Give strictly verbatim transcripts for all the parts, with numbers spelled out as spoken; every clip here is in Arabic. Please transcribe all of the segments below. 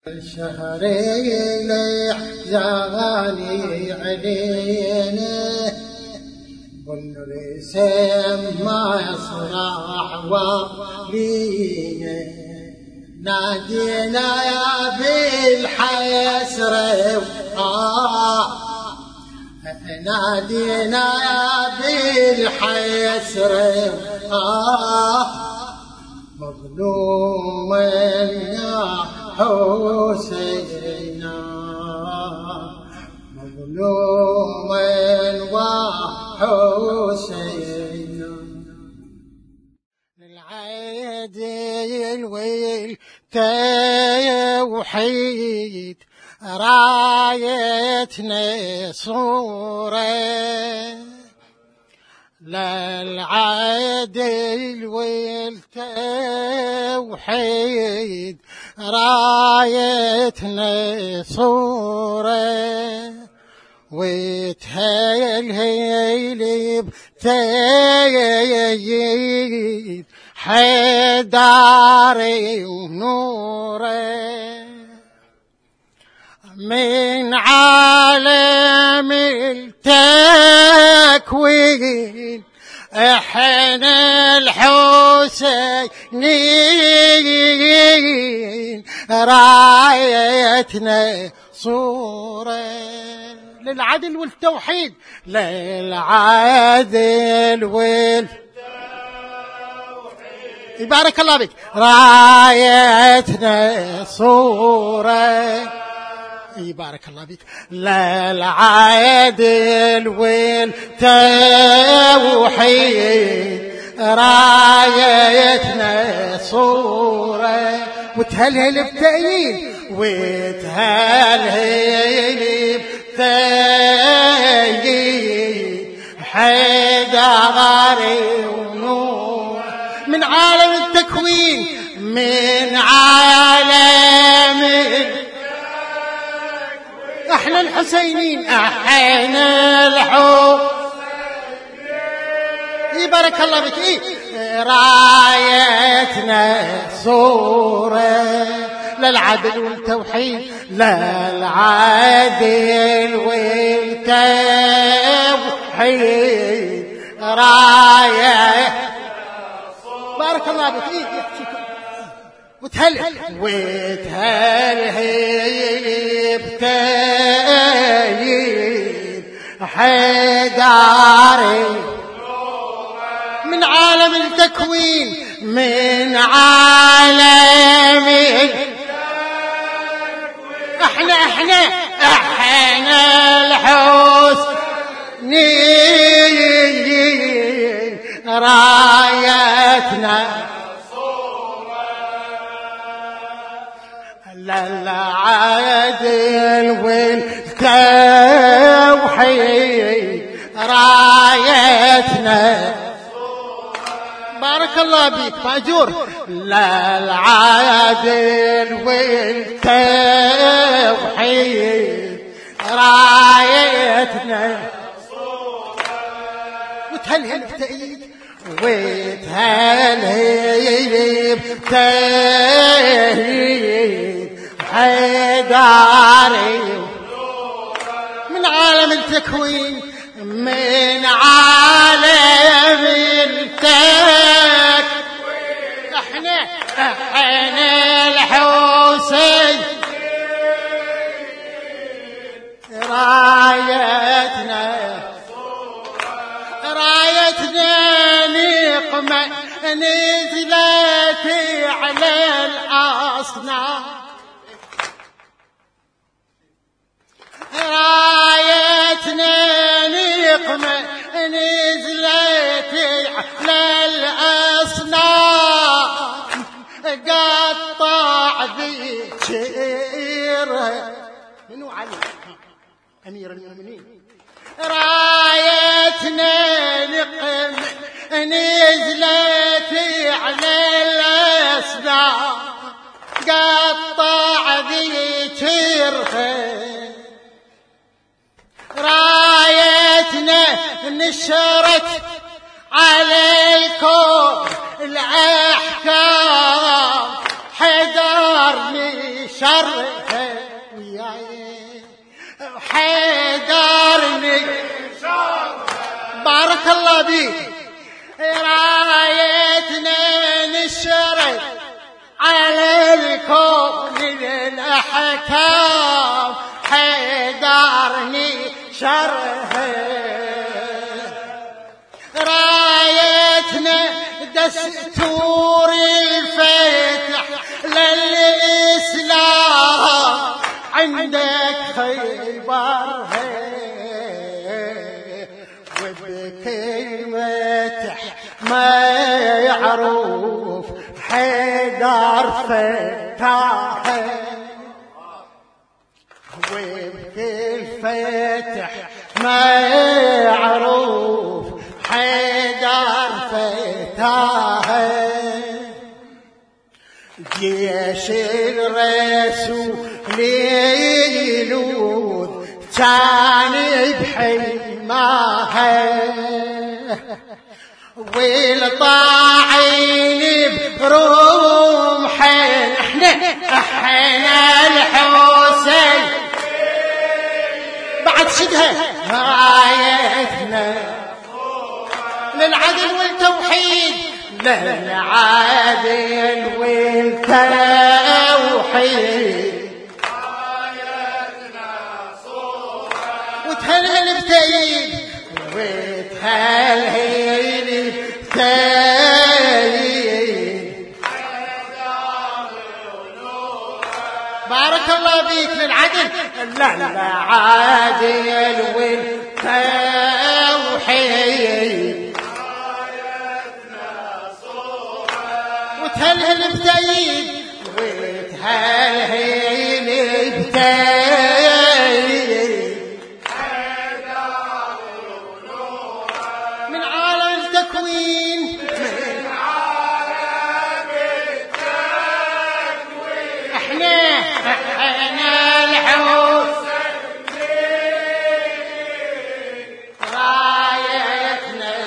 شهري لحزاني علينا والرسم ما يصرح ولينا نادينا يا بالحسر آه نادينا يا بالحسر آه مظلوم يا حسينا مظلوم وحسينا للعادل والتوحيد رايتنا صورة للعدل والتوحيد رايتنا صورة وتهيل بتأييد حداري ونوره من عالم التكوين احنا الحسينيين رايتنا صورة للعدل والتوحيد للعدل والتوحيد بارك الله بك رايتنا صورة بارك الله بك للعدل والتوحيد رايتنا صورة وتهلهل بتأييد وتهلهل بتأييد حيداري ونور من عالم التكوين من عالم احنا الحسينين احنا الحسينين بارك الله بك إيه؟ رايتنا صورة للعدل والتوحيد للعدل والتوحيد راية بارك الله بك إيه؟ وتهل وتهل بتأييد حداري من عالم التكوين من عالم احنا احنا احنا الحسنيين رايتنا للعدل والتوحيد رايتنا بارك الله بك مأجور للعدل والتوحيد رايتنا وتهلهل بتأييد وتهلهل بتأييد حيداري من عالم التكوين من عالم التكوين احنا احنا الحسين رايتنا رايتنا نقمة نزلت على الأصنام رايتنا نقمة نزلت على الأصنام قطع ذكرها منو علي أمير المؤمنين رايتنا نقمة نزلت على الأصنام قطع ذكرها رايتنا نشرت عليكم الأحكام حدار نشر شرها وياي حيدرني بارك الله بيك رايتنا نشرت على الكون للأحكام حيدرني شرها رايتنا دستور الفتح للإسلام عندك خيبرها وبكلمة ما يعرف حيدر فتاها وبكل فتح ما يعرف حيدر فتاها جيش الرسول يلوذ تاني بحماها والطاعين برمحه احنا احنا الحسين بعد شدها رايتنا للعدل والتوحيد للعدل والتوحيد وتهلهل بتأييد وتهلهل بتأييد بارك الله بيك للعدل للعدل والتوحيد وتهلهل بتأييد وتهلهل بتأييد من عالم التكوين من عالم التكوين احنا احنا الحسين رايتنا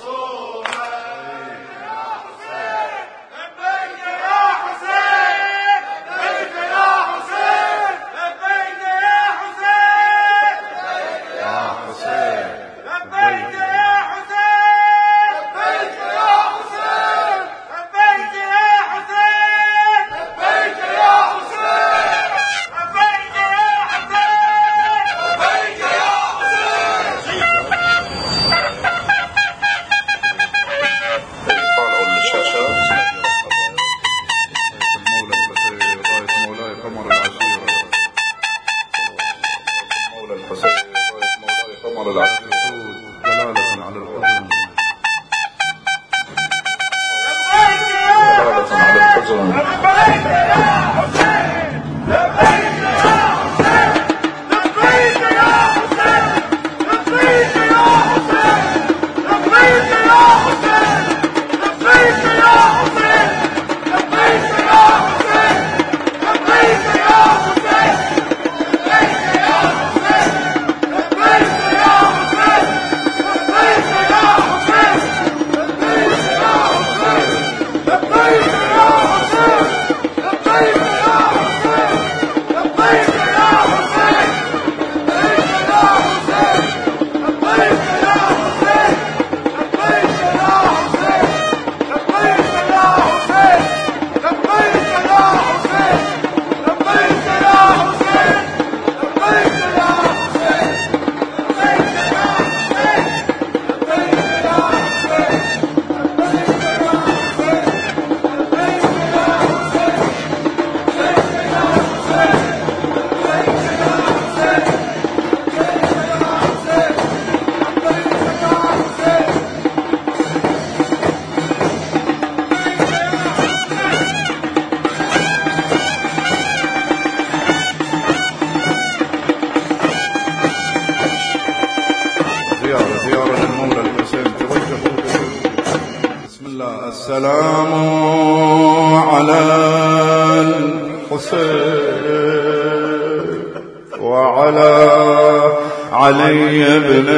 السلام على الحسين وعلى علي بن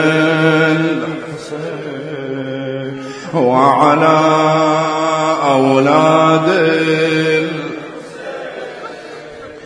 الحسين وعلى أولاد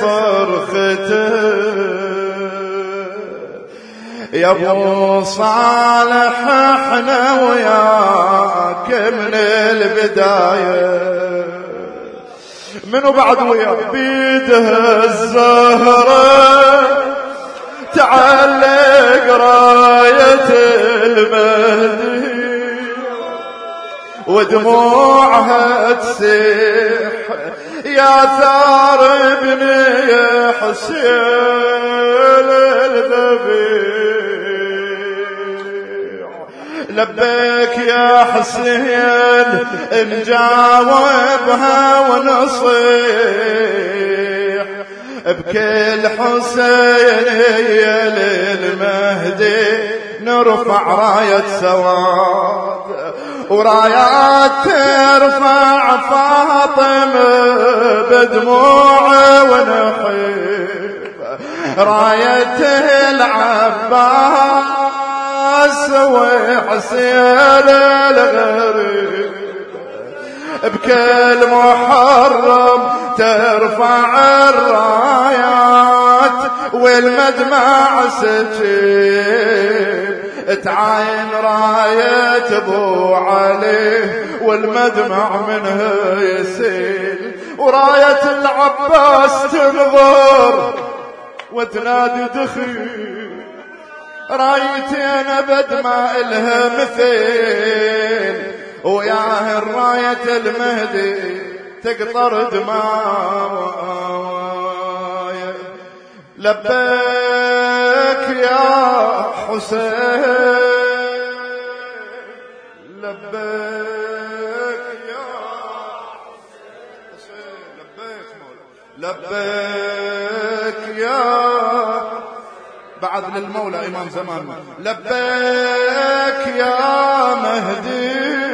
صرخته يا ابو صالح احنا وياك من البداية منو بعد وياك بيده الزهرة تعلق راية المهدي ودموعها تسيح يا ثار ابني حسين الذبيح لبيك يا حسين نجاوبها ونصيح بكل حسين يا للمهدي نرفع راية سواد ورايات ترفع فاطمة بدموع ونحيب راية العباس وحسين الغريب بكل محرم ترفع الرايات والمدمع سجيب تعاين راية ابو علي والمدمع منها يسيل وراية العباس تنظر وتنادي دخيل رايتين ابد ما الها مثيل وياه الراية المهدي تقطر دماء لبيك يا حسين لبيك يا حسين لبيك مولا لبيك يا بعد للمولى إمام زماننا لبيك يا مهدي